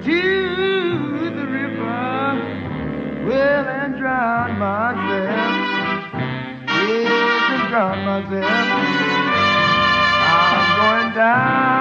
to the river, well, and drown myself. Yes, and drown myself. I'm going down.